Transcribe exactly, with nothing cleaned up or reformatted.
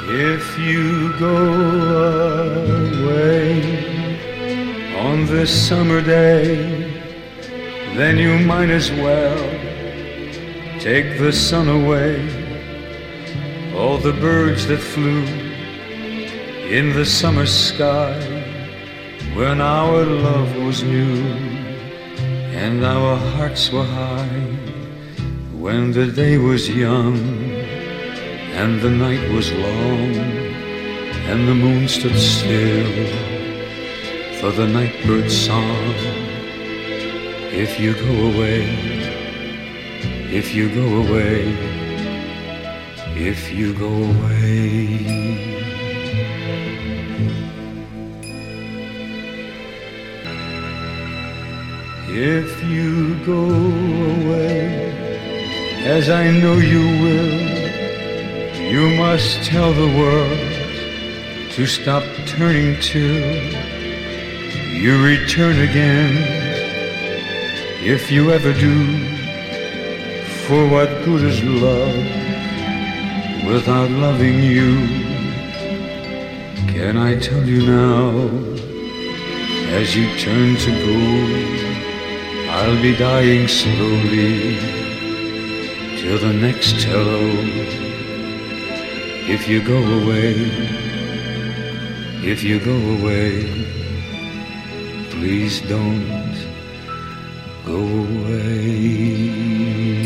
If you go away on this summer day, then you might as well take the sun away. All the birds that flew in the summer sky when our love was new and our hearts were high, when the day was young and the night was long and the moon stood still for the nightbird's song. If you go away, if you go away, if you go away. If you go away, as I know you will, you must tell the world to stop turning till you return again. If you ever do, for what good is love without loving you? Can I tell you now, as you turn to go, I'll be dying slowly till the next hello. If you go away, if you go away, please don't go away.